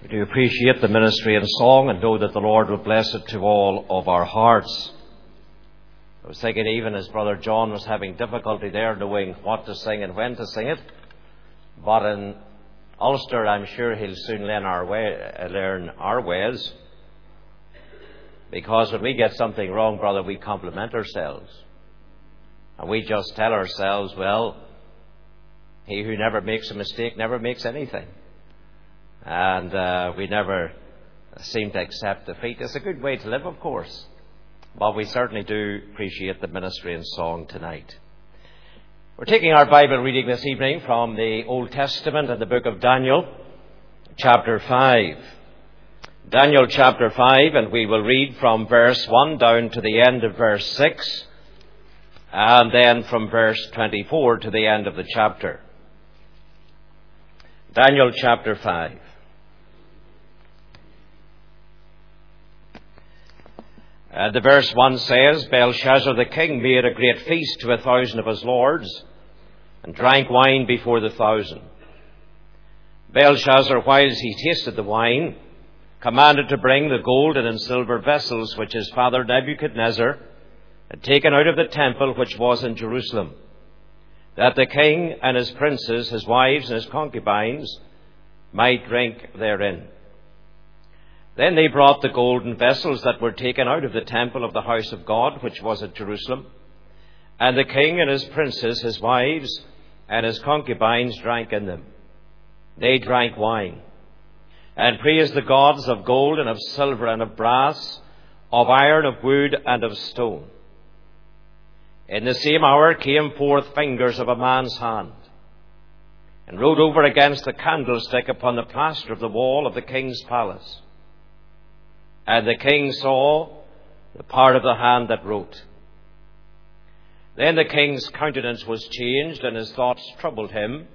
We do appreciate the ministry and song and know that the Lord will bless it to all of our hearts. I was thinking even as Brother John was having difficulty there knowing what to sing and when to sing it, but in Ulster I'm sure he'll soon learn our ways, because when we get something wrong, brother, we compliment ourselves. And we just tell ourselves, well, he who never makes a mistake never makes anything. And we never seem to accept defeat. It's a good way to live, of course. But we certainly do appreciate the ministry and song tonight. We're taking our Bible reading this evening from the Old Testament and the book of Daniel, chapter 5. Daniel chapter 5, and we will read from verse 1 down to the end of verse 6, and then from verse 24 to the end of the chapter. Daniel chapter 5. The verse 1 says, Belshazzar the king made a great feast to 1,000 of his lords, and drank wine before the 1,000. Belshazzar, whilst he tasted the wine, commanded to bring the golden and silver vessels which his father Nebuchadnezzar had taken out of the temple which was in Jerusalem, that the king and his princes, his wives and his concubines, might drink therein. Then they brought the golden vessels that were taken out of the temple of the house of God, which was at Jerusalem. And the king and his princes, his wives, and his concubines drank in them. They drank wine, and praised the gods of gold and of silver and of brass, of iron, of wood, and of stone. In the same hour came forth fingers of a man's hand, and wrote over against the candlestick upon the plaster of the wall of the king's palace. And the king saw the part of the hand that wrote. Then the king's countenance was changed, and his thoughts troubled him,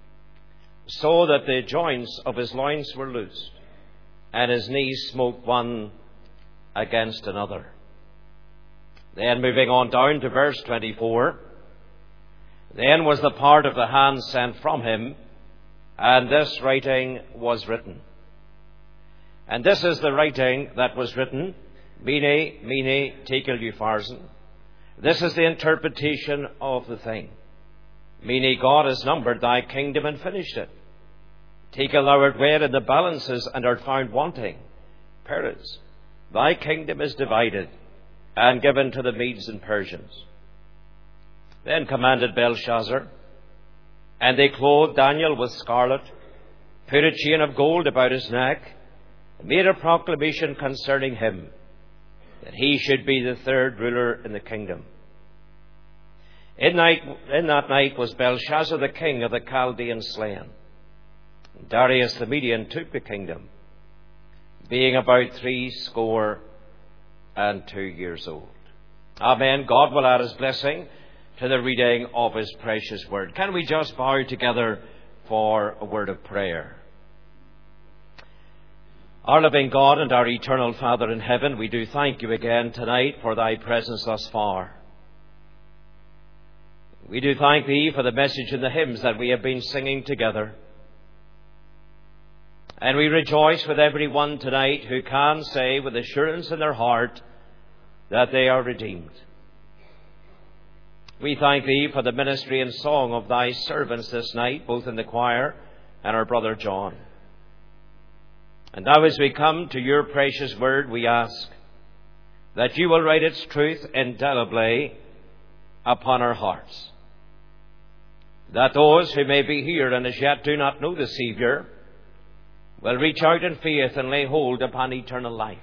so that the joints of his loins were loosed, and his knees smote one against another. Then moving on down to verse 24, then was the part of the hand sent from him, and this writing was written. And this is the writing that was written, Mene, Mene, Tekel Upharsin. This is the interpretation of the thing. Mene, God has numbered thy kingdom and finished it. Tekel, thou art weighed in the balances and art found wanting. Peres, thy kingdom is divided and given to the Medes and Persians. Then commanded Belshazzar, and they clothed Daniel with scarlet, put a chain of gold about his neck, and made a proclamation concerning him, that he should be the third ruler in the kingdom. In that night was Belshazzar the king of the Chaldeans slain, and Darius the Median took the kingdom, being about 62 years old. Amen. God will add his blessing to the reading of his precious word. Can we just bow together for a word of prayer? Our living God and our eternal Father in heaven, we do thank you again tonight for thy presence thus far. We do thank thee for the message and the hymns that we have been singing together. And we rejoice with everyone tonight who can say with assurance in their heart that they are redeemed. We thank thee for the ministry and song of thy servants this night, both in the choir and our brother John. And now as we come to your precious word, we ask that you will write its truth indelibly upon our hearts, that those who may be here and as yet do not know the Saviour will reach out in faith and lay hold upon eternal life,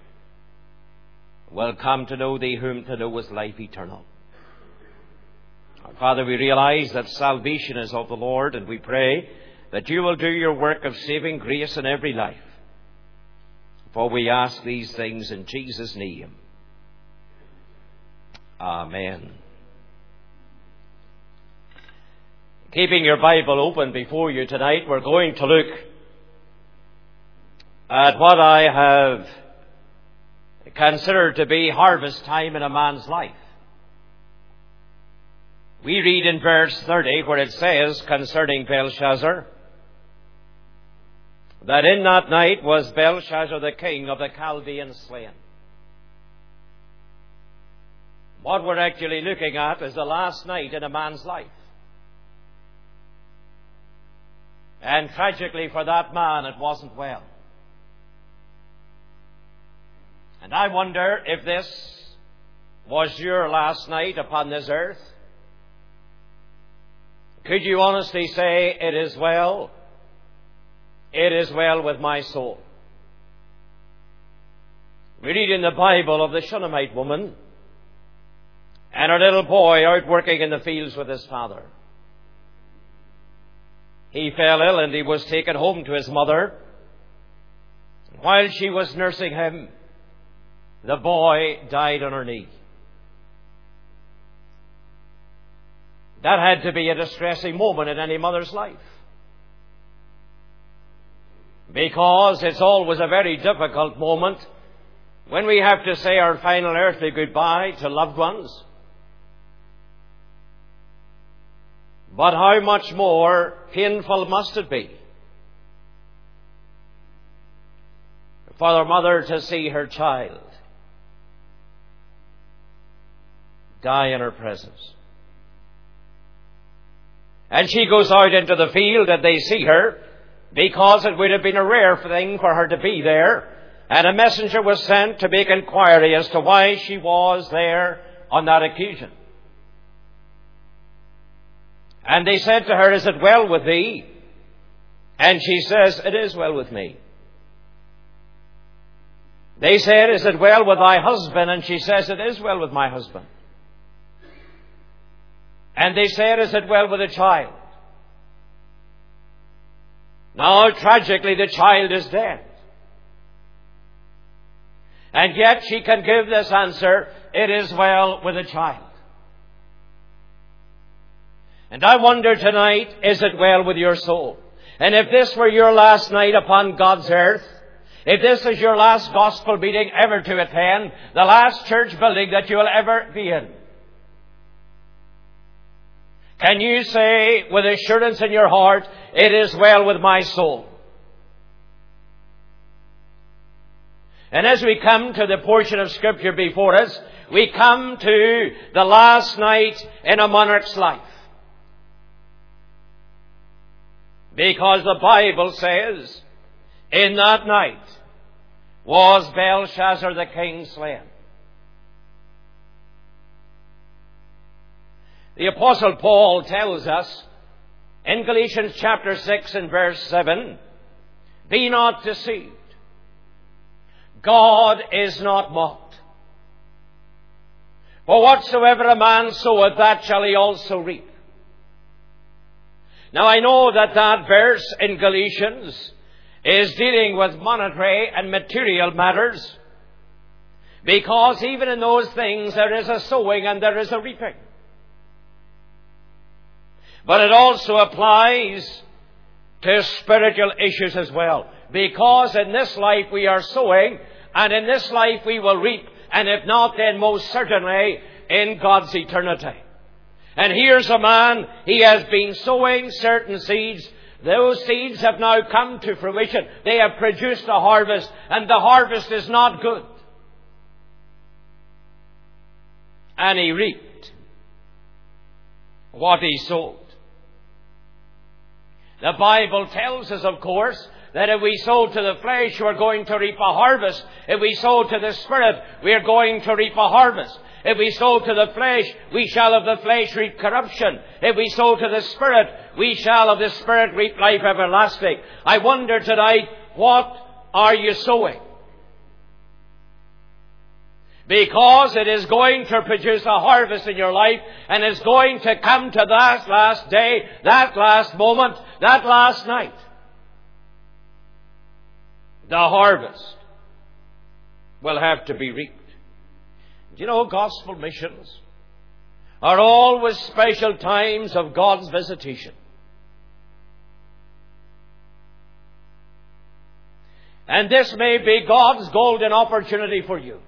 will come to know thee whom to know is life eternal. Our Father, we realize that salvation is of the Lord, and we pray that you will do your work of saving grace in every life. For we ask these things in Jesus' name. Amen. Keeping your Bible open before you tonight, we're going to look at what I have considered to be harvest time in a man's life. We read in verse 30 where it says concerning Belshazzar, that in that night was Belshazzar the king of the Chaldeans slain. What we're actually looking at is the last night in a man's life. And tragically for that man, it wasn't well. And I wonder if this was your last night upon this earth. Could you honestly say, it is well? It is well with my soul. We read in the Bible of the Shunammite woman and her little boy out working in the fields with his father. He fell ill and he was taken home to his mother. While she was nursing him, the boy died on her knee. That had to be a distressing moment in any mother's life. Because it's always a very difficult moment when we have to say our final earthly goodbye to loved ones. But how much more painful must it be for the mother to see her child die in her presence? And she goes out into the field and they see her, because it would have been a rare thing for her to be there. And a messenger was sent to make inquiry as to why she was there on that occasion. And they said to her, "Is it well with thee?" And she says, "It is well with me." They said, "Is it well with thy husband?" And she says, "It is well with my husband." And they said, "Is it well with the child?" Now, tragically, the child is dead. And yet she can give this answer, "It is well with the child." And I wonder tonight, is it well with your soul? And if this were your last night upon God's earth, if this is your last gospel meeting ever to attend, the last church building that you will ever be in, can you say with assurance in your heart, "It is well with my soul"? And as we come to the portion of Scripture before us, we come to the last night in a monarch's life. Because the Bible says, in that night was Belshazzar the king slain. The Apostle Paul tells us in Galatians chapter 6 and verse 7, "Be not deceived. God is not mocked. For whatsoever a man soweth, that shall he also reap." Now I know that that verse in Galatians is dealing with monetary and material matters, because even in those things there is a sowing and there is a reaping. But it also applies to spiritual issues as well, because in this life we are sowing, and in this life we will reap, and if not, then most certainly in God's eternity. And here's a man, he has been sowing certain seeds. Those seeds have now come to fruition. They have produced a harvest, and the harvest is not good. And he reaped what he sowed. The Bible tells us, of course, that if we sow to the flesh, we're going to reap a harvest. If we sow to the Spirit, we're going to reap a harvest. If we sow to the flesh, we shall of the flesh reap corruption. If we sow to the Spirit, we shall of the Spirit reap life everlasting. I wonder tonight, what are you sowing? Because it is going to produce a harvest in your life, and it's going to come to that last day, that last moment, that last night. The harvest will have to be reaped. You know, gospel missions are always special times of God's visitation. And this may be God's golden opportunity for you.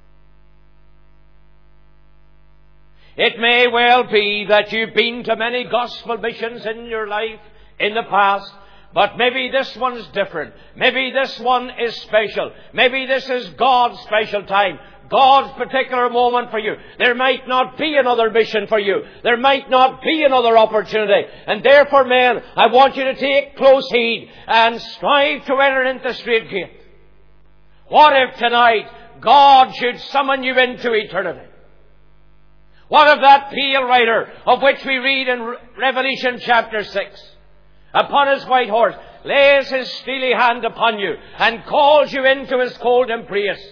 It may well be that you've been to many gospel missions in your life in the past, But maybe this one's different. Maybe this one is special. Maybe this is God's special time. God's particular moment for you. There might not be another mission for you. There might not be another opportunity. And therefore, men, I want you to take close heed and strive to enter into the straight gate. What if tonight God should summon you into eternity? What if that pale rider, of which we read in Revelation chapter 6, upon his white horse, lays his steely hand upon you and calls you into his cold embrace?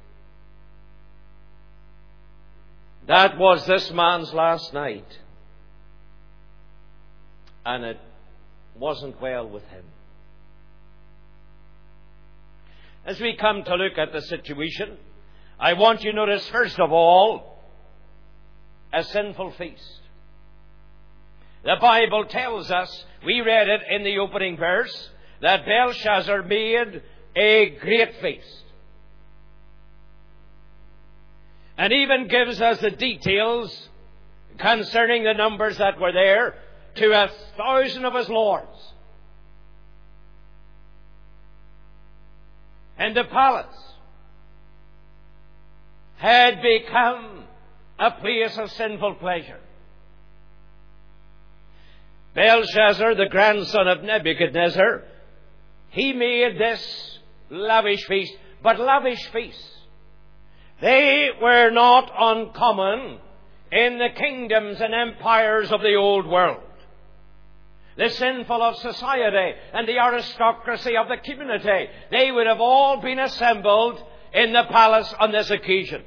That was this man's last night. And it wasn't well with him. As we come to look at the situation, I want you to notice, first of all, a sinful feast. The Bible tells us, we read it in the opening verse, that Belshazzar made a great feast. And even gives us the details concerning the numbers that were there, to 1,000 of his lords. And the palace had become a place of sinful pleasure. Belshazzar, the grandson of Nebuchadnezzar, he made this lavish feast. But lavish feasts, they were not uncommon in the kingdoms and empires of the old world. The sinful of society and the aristocracy of the community, they would have all been assembled in the palace on this occasion.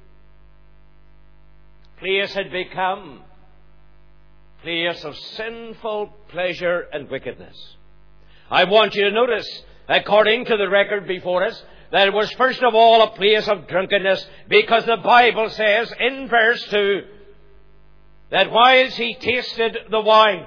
Place had become a place of sinful pleasure and wickedness. I want you to notice, according to the record before us, that it was first of all a place of drunkenness, because the Bible says in verse 2 that whilst he tasted the wine.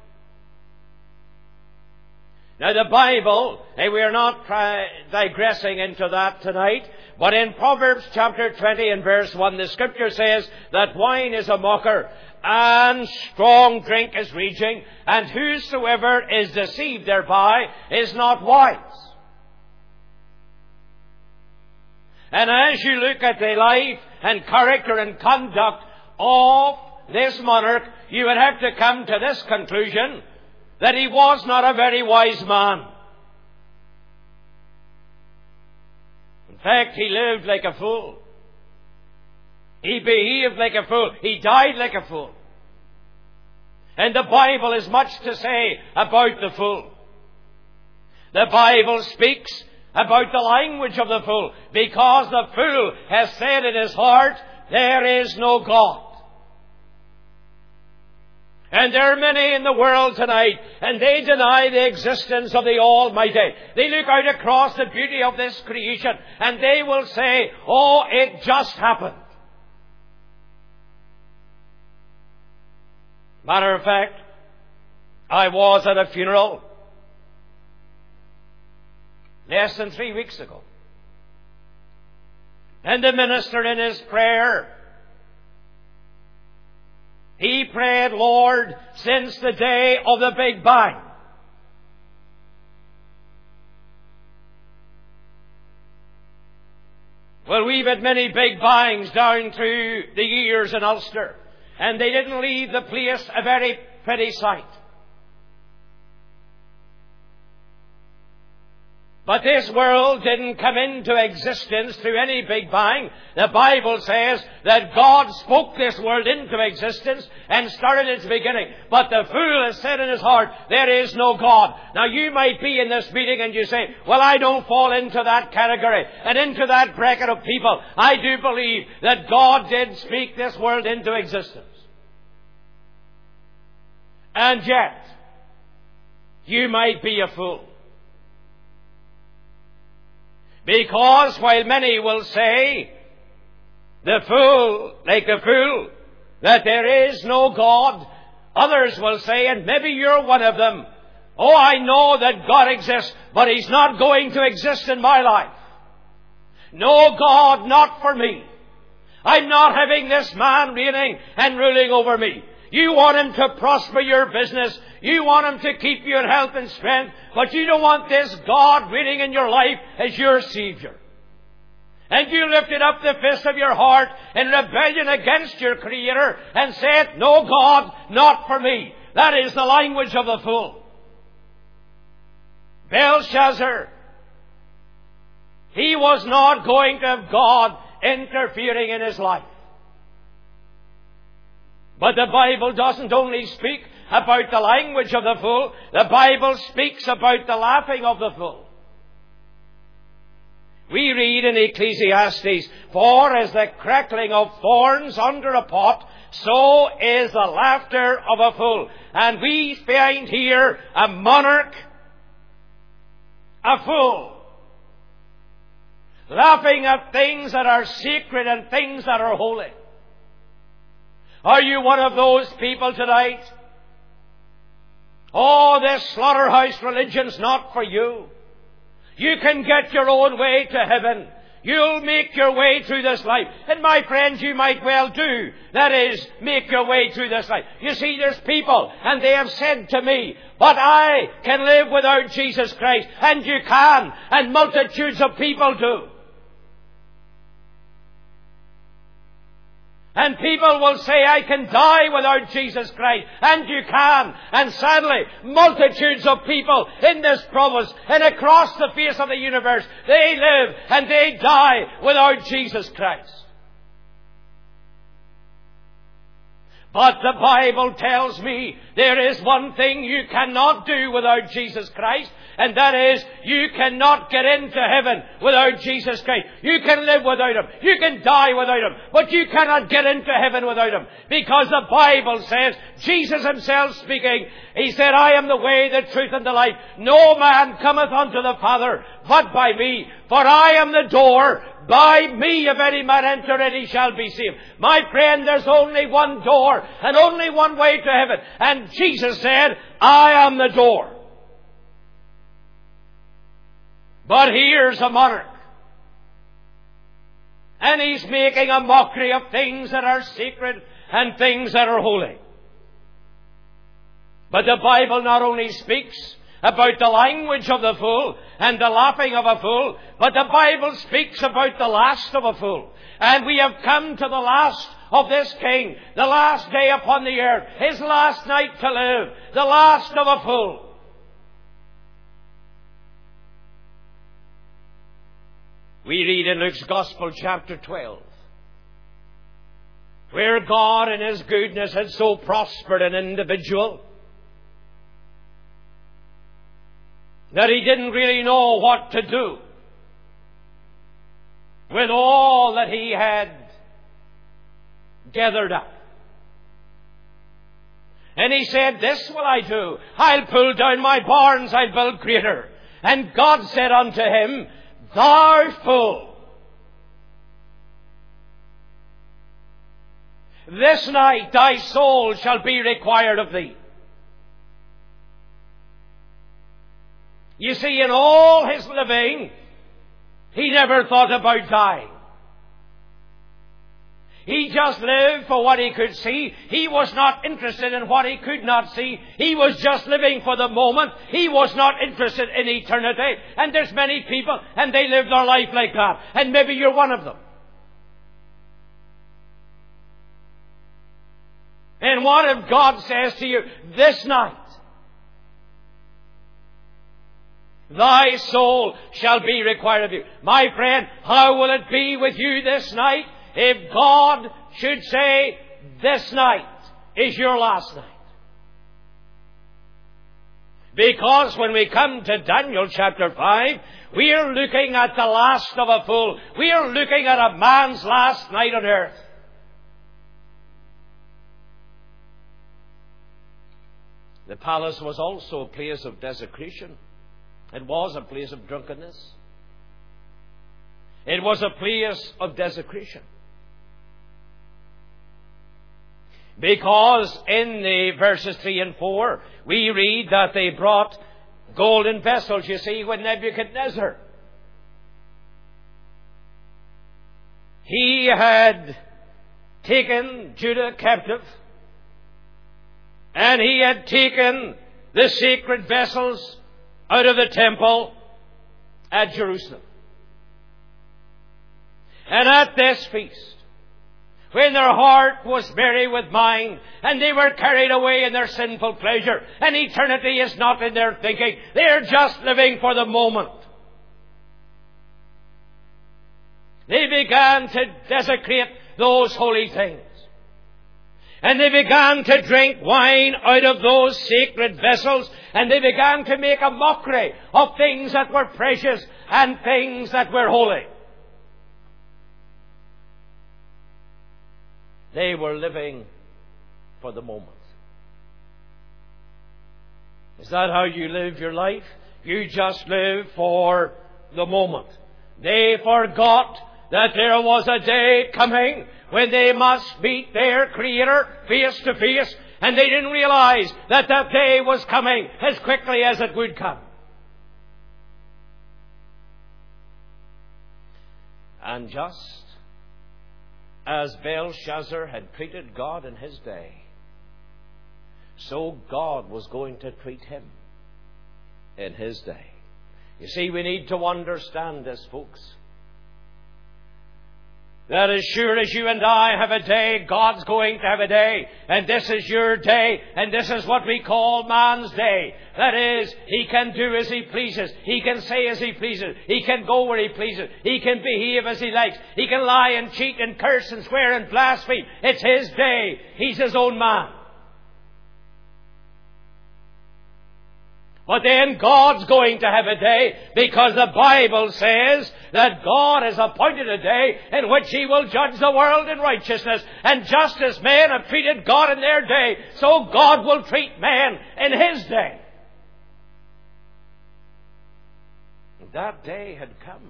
Now the Bible, we are not digressing into that tonight, but in Proverbs chapter 20 and verse 1, the Scripture says that wine is a mocker, and strong drink is raging, and whosoever is deceived thereby is not wise. And as you look at the life and character and conduct of this monarch, you would have to come to this conclusion, that he was not a very wise man. In fact, he lived like a fool. He behaved like a fool. He died like a fool. And the Bible has much to say about the fool. The Bible speaks about the language of the fool, because the fool has said in his heart, there is no God. And there are many in the world tonight, and they deny the existence of the Almighty. They look out across the beauty of this creation, and they will say, oh, it just happened. Matter of fact, I was at a funeral less than 3 weeks ago. And the minister in his prayer, he prayed, Lord, since the day of the Big Bang, well, we've had many Big Bangs down through the years in Ulster, and they didn't leave the place a very pretty sight. But this world didn't come into existence through any Big Bang. The Bible says that God spoke this world into existence and started its beginning. But the fool has said in his heart, there is no God. Now you might be in this meeting and you say, well, I don't fall into that category and into that bracket of people. I do believe that God did speak this world into existence. And yet, you might be a fool. Because while many will say, the fool, like the fool, that there is no God, others will say, and maybe you're one of them, oh, I know that God exists, but He's not going to exist in my life. No God, not for me. I'm not having this man reigning and ruling over me. You want Him to prosper your business. You want Him to keep you in health and strength. But you don't want this God reigning in your life as your Savior. And you lifted up the fist of your heart in rebellion against your Creator and said, "No, God, not for me." That is the language of the fool. Belshazzar, he was not going to have God interfering in his life. But the Bible doesn't only speak about the language of the fool. The Bible speaks about the laughing of the fool. We read in Ecclesiastes, "For as the crackling of thorns under a pot, so is the laughter of a fool." And we find here a monarch, a fool, laughing at things that are sacred and things that are holy. Are you one of those people tonight? Oh, this slaughterhouse religion's not for you. You can get your own way to heaven. You'll make your way through this life. And my friends, you might well do. That is, make your way through this life. You see, there's people, and they have said to me, "But I can live without Jesus Christ." And you can, and multitudes of people do. And people will say, "I can die without Jesus Christ." And you can. And sadly, multitudes of people in this province and across the face of the universe, they live and they die without Jesus Christ. But the Bible tells me there is one thing you cannot do without Jesus Christ, and that is, you cannot get into heaven without Jesus Christ. You can live without Him. You can die without Him. But you cannot get into heaven without Him. Because the Bible says, Jesus Himself speaking, He said, "I am the way, the truth, and the life. No man cometh unto the Father but by me. For I am the door. By me, if any man enter in, he shall be saved." My friend, there's only one door and only one way to heaven. And Jesus said, "I am the door." But here's a monarch. And he's making a mockery of things that are sacred and things that are holy. But the Bible not only speaks about the language of the fool and the laughing of a fool, but the Bible speaks about the last of a fool. And we have come to the last of this king, the last day upon the earth, his last night to live, the last of a fool. We read in Luke's Gospel, chapter 12, where God in His goodness had so prospered an individual that he didn't really know what to do with all that he had gathered up. And he said, "This will I do. I'll pull down my barns, I'll build greater." And God said unto him, "Thou fool, this night thy soul shall be required of thee." You see, in all his living, he never thought about dying. He just lived for what he could see. He was not interested in what he could not see. He was just living for the moment. He was not interested in eternity. And there's many people, and they live their life like that. And maybe you're one of them. And what if God says to you, "This night, thy soul shall be required of you"? My friend, how will it be with you this night if God should say, "This night is your last night"? Because when we come to Daniel chapter 5, we are looking at the last of a fool. We are looking at a man's last night on earth. The palace was also a place of desecration. It was a place of drunkenness. It was a place of desecration. Because in the verses 3 and 4, we read that they brought golden vessels. You see, when Nebuchadnezzar, he had taken Judah captive, And he had taken the sacred vessels out of the temple at Jerusalem. And at this feast, when their heart was merry with mind, and they were carried away in their sinful pleasure, and eternity is not in their thinking, they are just living for the moment. They began to desecrate those holy things. And they began to drink wine out of those sacred vessels, and they began to make a mockery of things that were precious and things that were holy. They were living for the moment. Is that how you live your life? You just live for the moment. They forgot that there was a day coming when they must meet their Creator face to face, and they didn't realize that that day was coming as quickly as it would come. And just as Belshazzar had treated God in his day, so God was going to treat him in his day. You see, we need to understand this, folks. That as sure as you and I have a day, God's going to have a day. And this is your day. And this is what we call man's day. That is, he can do as he pleases. He can say as he pleases. He can go where he pleases. He can behave as he likes. He can lie and cheat and curse and swear and blaspheme. It's his day. He's his own man. But then God's going to have a day, because the Bible says that God has appointed a day in which He will judge the world in righteousness. And just as men have treated God in their day, so God will treat man in His day. That day had come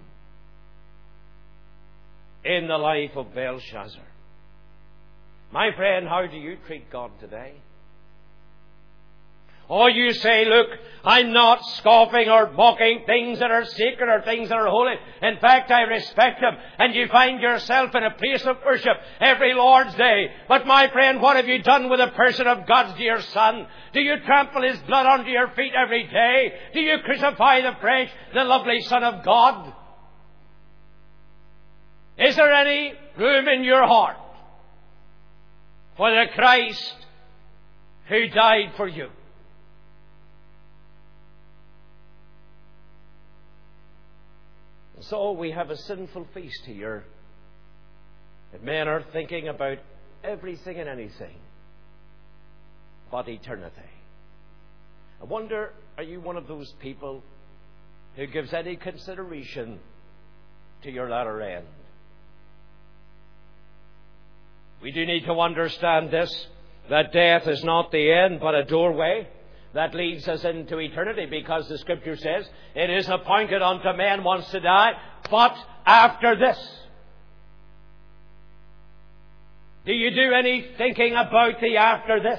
in the life of Belshazzar. My friend, how do you treat God today? Or you say, look, I'm not scoffing or mocking things that are sacred or things that are holy. In fact, I respect them. And you find yourself in a place of worship every Lord's Day. But my friend, what have you done with the person of God's dear Son? Do you trample His blood under your feet every day? Do you crucify the fresh, the lovely Son of God? Is there any room in your heart for the Christ who died for you? So we have a sinful feast here. And men are thinking about everything and anything but eternity. I wonder, are you one of those people who gives any consideration to your latter end? We do need to understand this, that death is not the end but a doorway that leads us into eternity, because the Scripture says it is appointed unto man once to die, but after this. Do you do any thinking about the after this?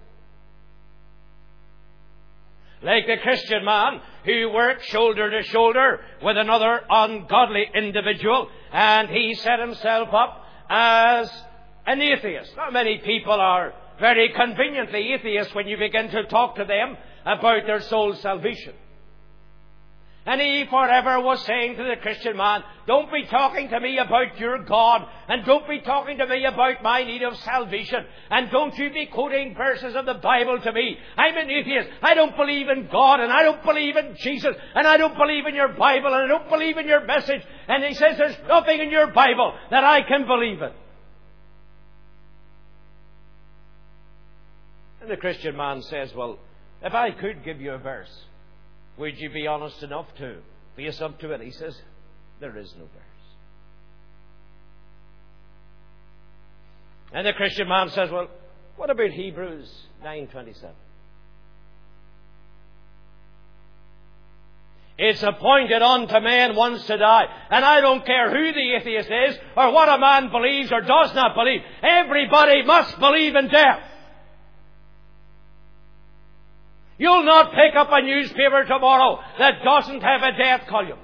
Like the Christian man who worked shoulder to shoulder with another ungodly individual, and he set himself up as an atheist. Not many people are very conveniently atheists when you begin to talk to them about their soul's salvation. And he forever was saying to the Christian man, don't be talking to me about your God, and don't be talking to me about my need of salvation, and don't you be quoting verses of the Bible to me. I'm an atheist. I don't believe in God, and I don't believe in Jesus, and I don't believe in your Bible, and I don't believe in your message. And he says there's nothing in your Bible that I can believe in. And the Christian man says, well, if I could give you a verse, would you be honest enough to face up to it? He says, there is no verse. And the Christian man says, well, what about Hebrews 9:27? It's appointed unto man once to die. And I don't care who the atheist is, or what a man believes or does not believe. Everybody must believe in death. You'll not pick up a newspaper tomorrow that doesn't have a death column.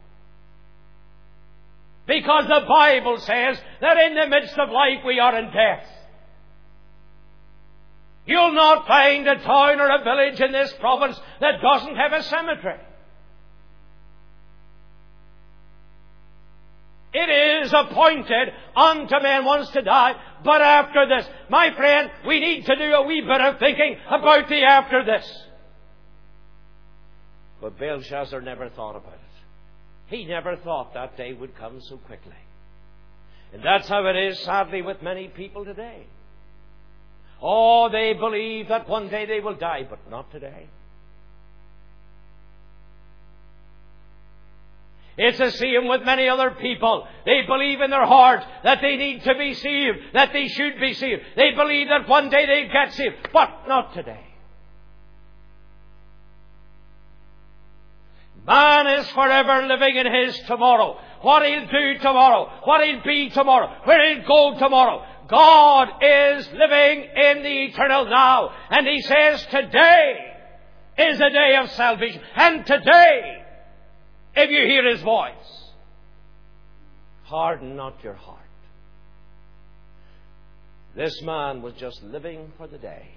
Because the Bible says that in the midst of life we are in death. You'll not find a town or a village in this province that doesn't have a cemetery. It is appointed unto men once to die, but after this. My friend, we need to do a wee bit of thinking about the after this. But Belshazzar never thought about it. He never thought that day would come so quickly. And that's how it is, sadly, with many people today. Oh, they believe that one day they will die, but not today. It's the same with many other people. They believe in their heart that they need to be saved, that they should be saved. They believe that one day they'll get saved, but not today. Man is forever living in his tomorrow. What he'll do tomorrow, what he'll be tomorrow, where he'll go tomorrow. God is living in the eternal now. And He says today is a day of salvation. And today, if you hear His voice, harden not your heart. This man was just living for the day.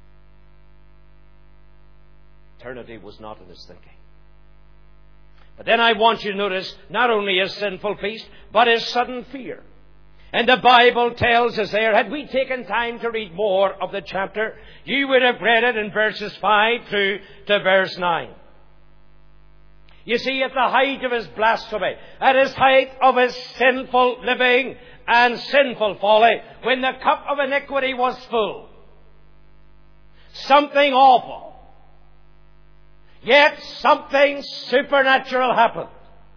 Eternity was not in his thinking. But then I want you to notice not only his sinful peace, but his sudden fear. And the Bible tells us there, had we taken time to read more of the chapter, you would have read it in verses 5 through to verse 9. You see, at the height of his blasphemy, at his height of his sinful living and sinful folly, when the cup of iniquity was full, something awful, yet something supernatural happened.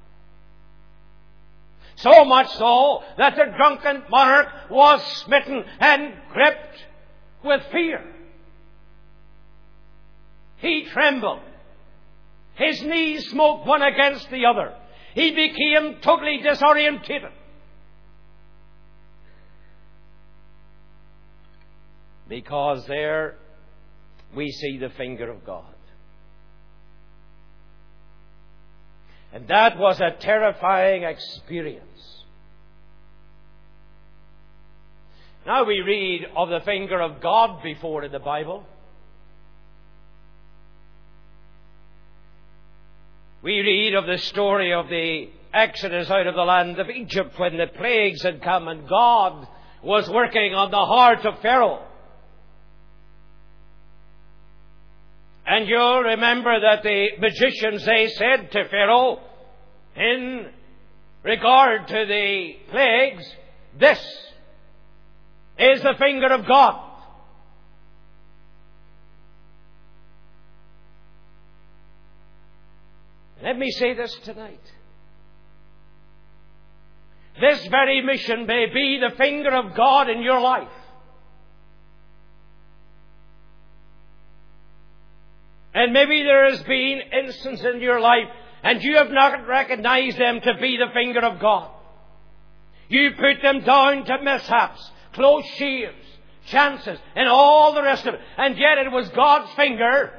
So much so that the drunken monarch was smitten and gripped with fear. He trembled. His knees smote one against the other. He became totally disorientated. Because there we see the finger of God. And that was a terrifying experience. Now we read of the finger of God before in the Bible. We read of the story of the Exodus out of the land of Egypt when the plagues had come and God was working on the heart of Pharaoh. And you'll remember that the magicians, they said to Pharaoh, in regard to the plagues, this is the finger of God. Let me say this tonight. This very mission may be the finger of God in your life. And maybe there has been instances in your life and you have not recognized them to be the finger of God. You put them down to mishaps, close shaves, chances, and all the rest of it. And yet it was God's finger,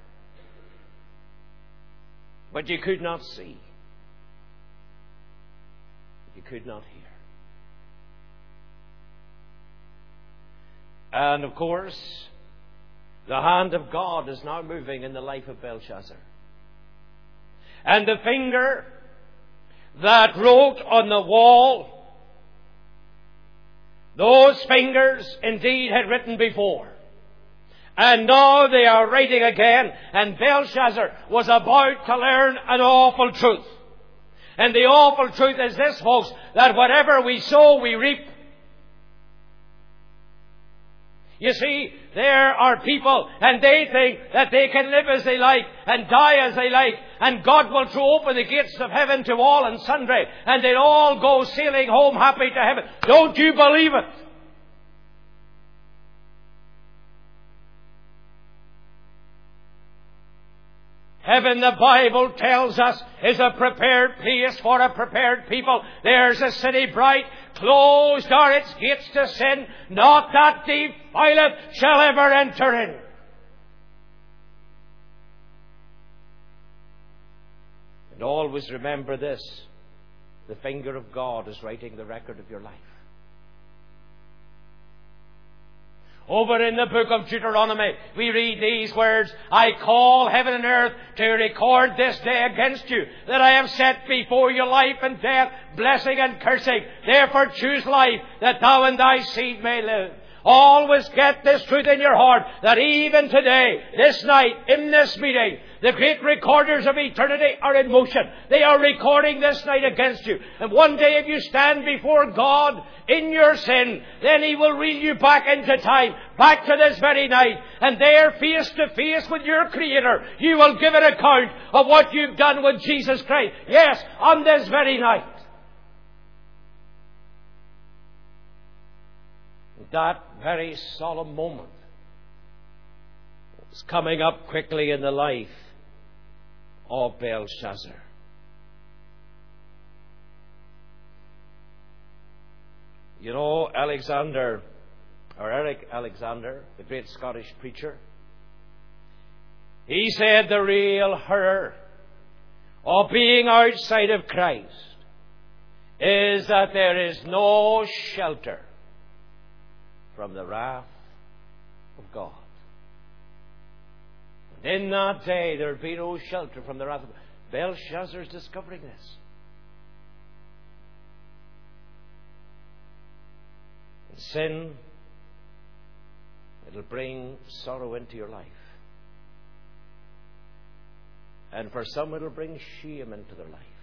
but you could not see. You could not hear. And of course, the hand of God is now moving in the life of Belshazzar. And the finger that wrote on the wall, those fingers indeed had written before. And now they are writing again. And Belshazzar was about to learn an awful truth. And the awful truth is this, folks, that whatever we sow, we reap. You see, there are people and they think that they can live as they like and die as they like, and God will throw open the gates of heaven to all and sundry, and they'll all go sailing home happy to heaven. Don't you believe it? Heaven, the Bible tells us, is a prepared place for a prepared people. There's a city bright, closed are its gates to sin, not that defileth shall ever enter in. And always remember this, the finger of God is writing the record of your life. Over in the book of Deuteronomy, we read these words, I call heaven and earth to record this day against you, that I have set before you life and death, blessing and cursing. Therefore choose life, that thou and thy seed may live. Always get this truth in your heart, that even today, this night, in this meeting, the great recorders of eternity are in motion. They are recording this night against you. And one day if you stand before God in your sin, then He will reel you back into time, back to this very night. And there, face to face with your Creator, you will give an account of what you've done with Jesus Christ. Yes, on this very night. That very solemn moment was coming up quickly in the life of Belshazzar. You know, Eric Alexander, the great Scottish preacher, he said the real horror of being outside of Christ is that there is no shelter from the wrath of God. And in that day there would be no shelter from the wrath of God. Belshazzar is discovering this. And sin, it'll bring sorrow into your life. And for some it'll bring shame into their life.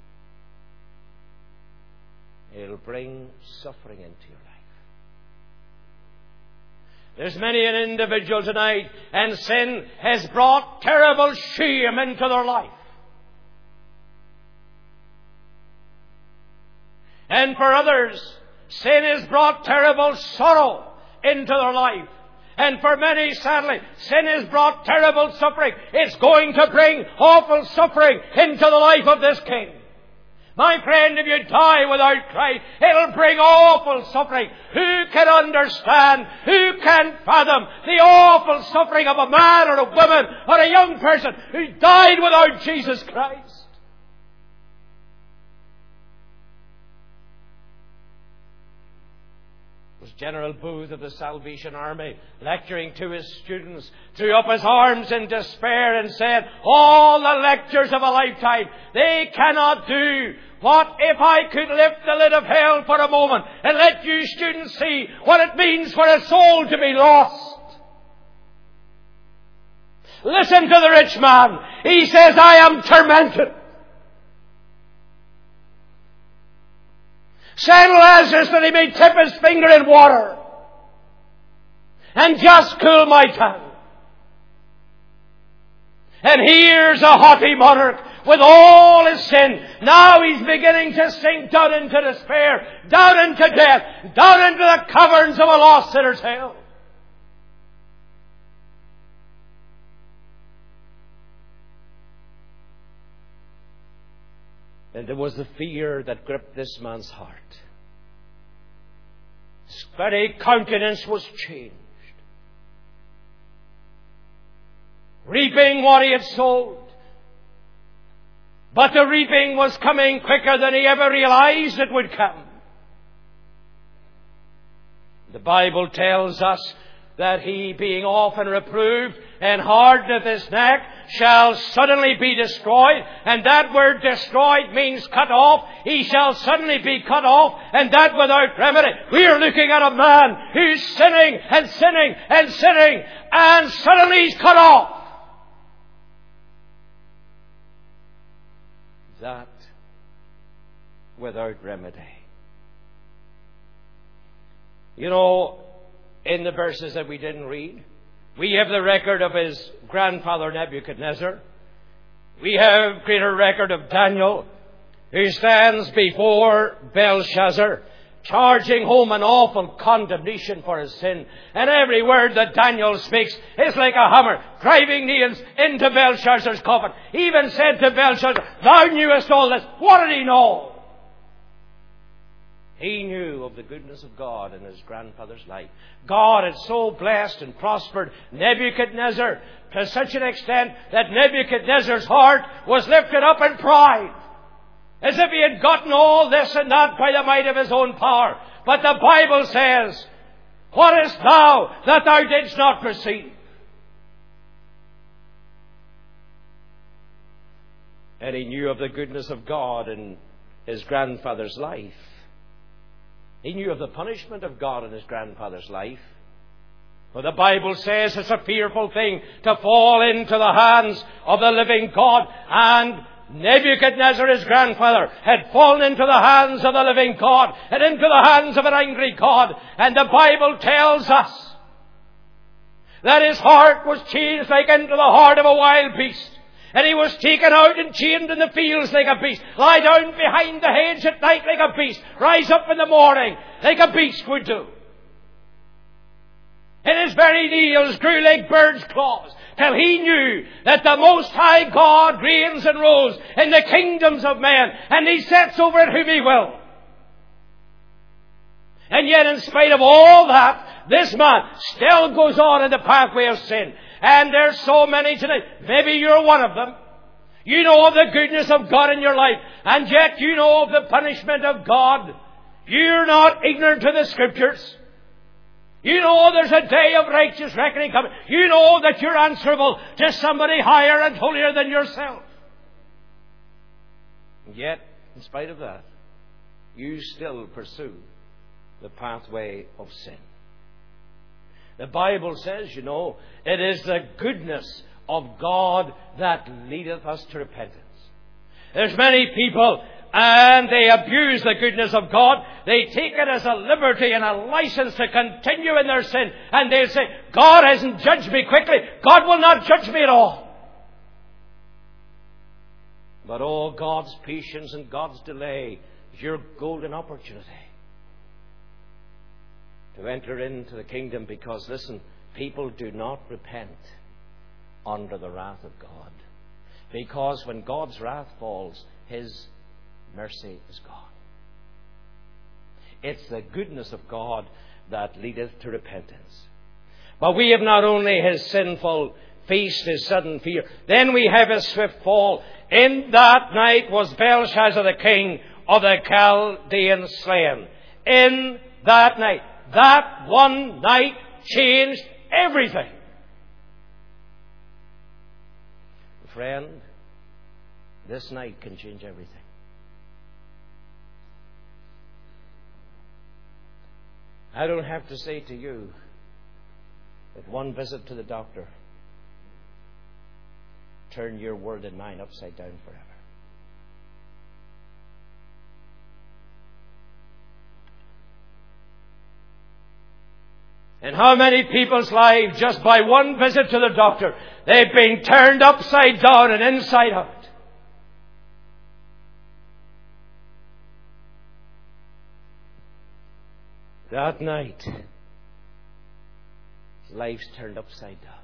It'll bring suffering into your life. There's many an individual tonight, and sin has brought terrible shame into their life. And for others, sin has brought terrible sorrow into their life. And for many, sadly, sin has brought terrible suffering. It's going to bring awful suffering into the life of this king. My friend, if you die without Christ, it'll bring awful suffering. Who can understand, who can fathom the awful suffering of a man or a woman or a young person who died without Jesus Christ? It was General Booth of the Salvation Army, lecturing to his students, threw up his arms in despair and said, all the lectures of a lifetime, they cannot do what if I could lift the lid of hell for a moment and let you students see what it means for a soul to be lost. Listen to the rich man. He says, I am tormented. Send Lazarus that he may tip his finger in water and just cool my tongue. And here's a haughty monarch with all his sin. Now he's beginning to sink down into despair, down into death, down into the caverns of a lost sinner's hell. And there was the fear that gripped this man's heart. His very countenance was changed. Reaping what he had sowed. But the reaping was coming quicker than he ever realized it would come. The Bible tells us that he, being often reproved and hardeneth his neck, shall suddenly be destroyed. And that word destroyed means cut off. He shall suddenly be cut off, and that without remedy. We are looking at a man who's sinning and sinning and sinning, and suddenly he's cut off. That without remedy. You know, in the verses that we didn't read, we have the record of his grandfather Nebuchadnezzar. We have greater record of Daniel, who stands before Belshazzar, charging home an awful condemnation for his sin. And every word that Daniel speaks is like a hammer, driving nails into Belshazzar's coffin. He even said to Belshazzar, thou knewest all this. What did he know? He knew of the goodness of God in his grandfather's life. God had so blessed and prospered Nebuchadnezzar to such an extent that Nebuchadnezzar's heart was lifted up in pride, as if he had gotten all this and that by the might of his own power. But the Bible says, What is thou that thou didst not perceive? And he knew of the goodness of God in his grandfather's life. He knew of the punishment of God in his grandfather's life. For the Bible says it's a fearful thing to fall into the hands of the living God. And Nebuchadnezzar, his grandfather, had fallen into the hands of the living God and into the hands of an angry God. And the Bible tells us that his heart was changed like into the heart of a wild beast. And he was taken out and chained in the fields like a beast. Lie down behind the hedge at night like a beast. Rise up in the morning like a beast would do. And his very nails grew like birds' claws, till he knew that the Most High God reigns and rules in the kingdoms of men, and he sets over it whom he will. And yet, in spite of all that, this man still goes on in the pathway of sin. And there's so many tonight. Maybe you're one of them. You know of the goodness of God in your life, and yet you know of the punishment of God. You're not ignorant to the Scriptures. You know there's a day of righteous reckoning coming. You know that you're answerable to somebody higher and holier than yourself. And yet, in spite of that, you still pursue the pathway of sin. The Bible says, you know, it is the goodness of God that leadeth us to repentance. There's many people, and they abuse the goodness of God. They take it as a liberty and a license to continue in their sin. And they'll say, God hasn't judged me quickly. God will not judge me at all. But oh, God's patience and God's delay is your golden opportunity to enter into the kingdom, because, listen, people do not repent under the wrath of God. Because when God's wrath falls, His mercy is gone. It's the goodness of God that leadeth to repentance. But we have not only His sinful feast, His sudden fear, then we have His swift fall. In that night was Belshazzar the king of the Chaldeans slain. In that night. That one night changed everything. Friend, this night can change everything. I don't have to say to you that one visit to the doctor turned your world and mine upside down forever. And how many people's lives, just by one visit to the doctor, they've been turned upside down and inside out. That night, life's turned upside down.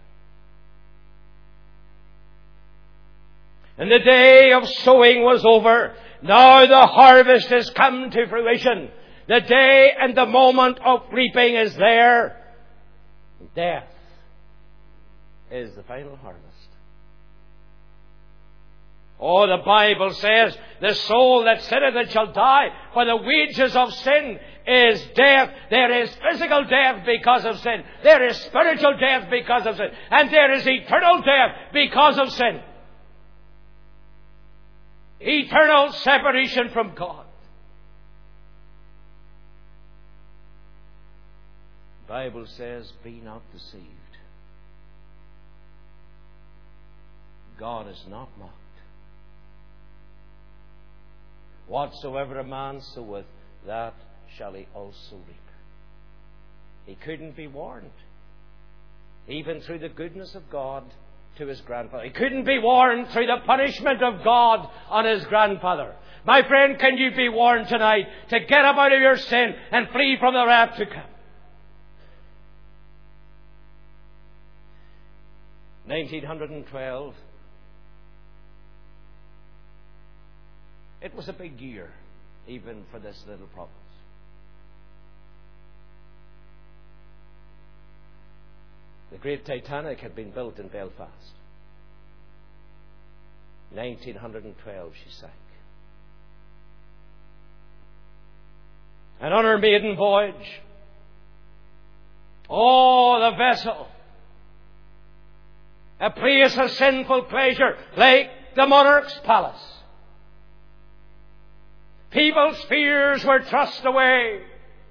And the day of sowing was over. Now the harvest has come to fruition. The day and the moment of reaping is there. Death is the final harvest. Oh, the Bible says, the soul that sinneth it shall die, for the wages of sin is death. There is physical death because of sin. There is spiritual death because of sin. And there is eternal death because of sin. Eternal separation from God. The Bible says, be not deceived. God is not mocked. Whatsoever a man soweth, that shall he also reap. He couldn't be warned, even through the goodness of God to his grandfather. He couldn't be warned through the punishment of God on his grandfather. My friend, can you be warned tonight to get up out of your sin and flee from the wrath to come? 1912. It was a big year, even for this little province. The great Titanic had been built in Belfast. 1912 she sank. And on her maiden voyage, Oh, the vessel. A place of sinful pleasure, like the monarch's palace. People's fears were thrust away.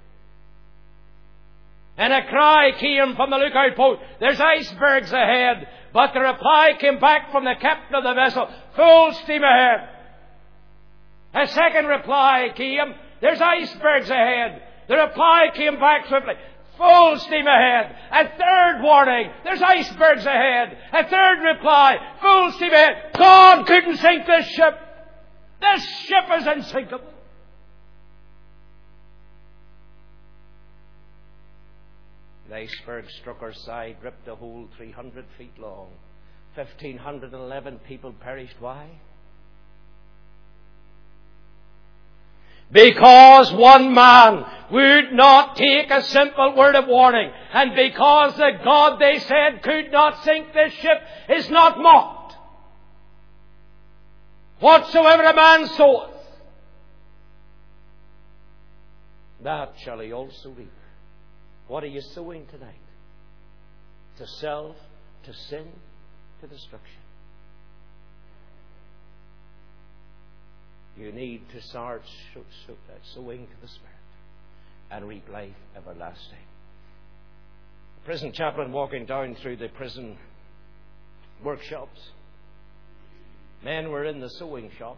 And a cry came from the lookout post, "There's icebergs ahead." But the reply came back from the captain of the vessel, "Full steam ahead." A second reply came, "There's icebergs ahead." The reply came back swiftly, "Full steam ahead." A third warning, "There's icebergs ahead." A third reply, "Full steam ahead." God couldn't sink this ship. This ship is unsinkable. The iceberg struck her side, ripped a hole 300 feet long. 1,511 people perished. Why? Because one man would not take a simple word of warning, and because the God they said could not sink this ship is not mocked. Whatsoever a man soweth, that shall he also reap. What are you sowing tonight? To self, to sin, to destruction. You need to start sowing to the Spirit and reap life everlasting. A prison chaplain walking down through the prison workshops. Men were in the sewing shop.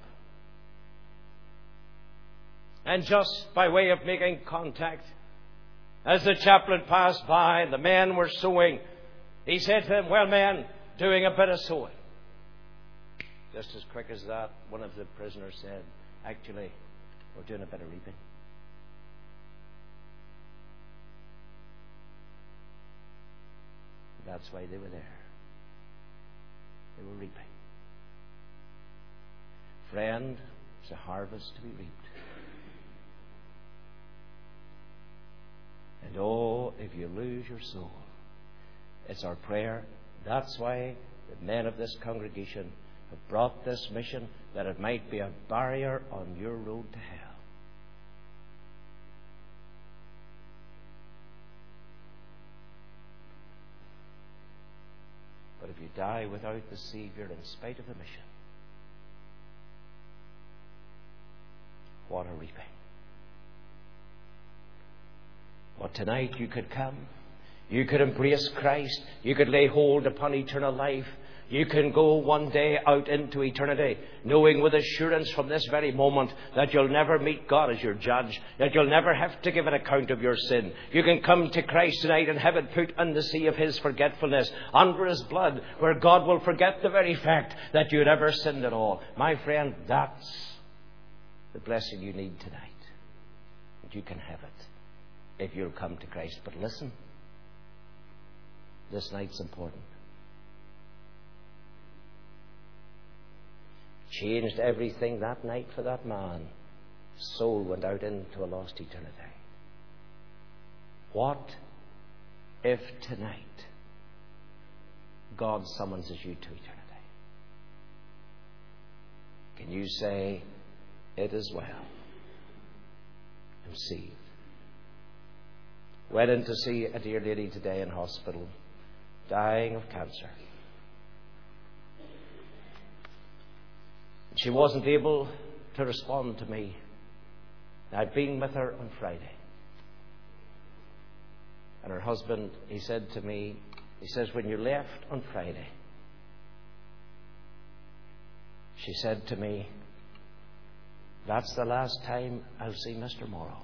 And just by way of making contact, as the chaplain passed by and the men were sewing, he said to them, "Well, men, doing a bit of sewing." Just as quick as that, one of the prisoners said, "Actually, we're doing a bit of reaping." That's why they were there. They were reaping. Friend, it's a harvest to be reaped. And oh, if you lose your soul, it's our prayer. That's why the men of this congregation have brought this mission, that it might be a barrier on your road to hell. But if you die without the Savior in spite of the mission, what a reaping. But tonight you could come. You could embrace Christ. You could lay hold upon eternal life. You can go one day out into eternity, knowing with assurance from this very moment that you'll never meet God as your judge, that you'll never have to give an account of your sin. You can come to Christ tonight and have it put in the sea of His forgetfulness, under His blood, where God will forget the very fact that you'd ever sinned at all. My friend, that's the blessing you need tonight. And you can have it if you'll come to Christ. But listen, this night's important. Changed everything that night for that man. Soul went out into a lost eternity. What if tonight God summons you to eternity? Can you say, "It is well, I'm saved"? Went in to see a dear lady today in hospital, dying of cancer. She wasn't able to respond to me. I'd been with her on Friday. And her husband, he said to me, he says, "When you left on Friday," she said to me, "That's the last time I'll see Mr. Morrow.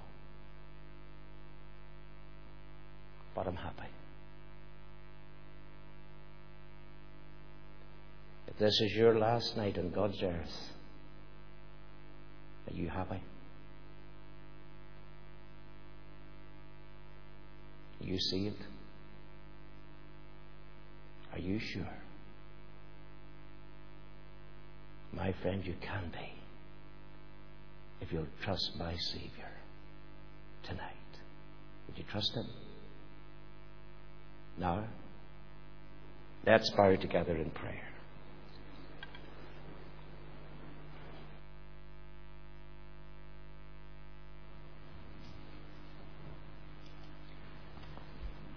But I'm happy." If this is your last night on God's earth, are you happy? Are you saved? Are you sure? My friend, you can be, if you'll trust my Savior tonight. Would you trust Him? Now, let's bow together in prayer.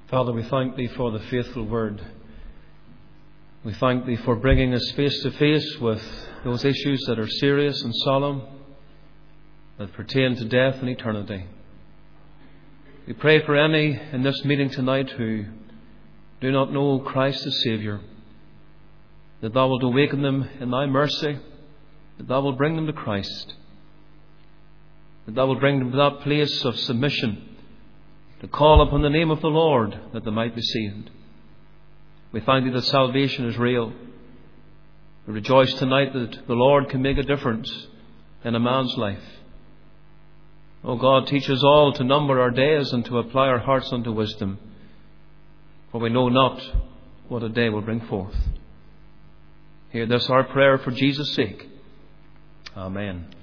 Father, we thank Thee for the faithful word. We thank Thee for bringing us face to face with those issues that are serious and solemn, that pertain to death and eternity. We pray for any in this meeting tonight who do not know Christ as Saviour, that Thou wilt awaken them in Thy mercy, that Thou wilt bring them to Christ, that Thou wilt bring them to that place of submission, to call upon the name of the Lord, that they might be saved. We thank Thee that salvation is real. We rejoice tonight that the Lord can make a difference in a man's life. O God, teach us all to number our days and to apply our hearts unto wisdom, for we know not what a day will bring forth. Hear this our prayer for Jesus' sake. Amen.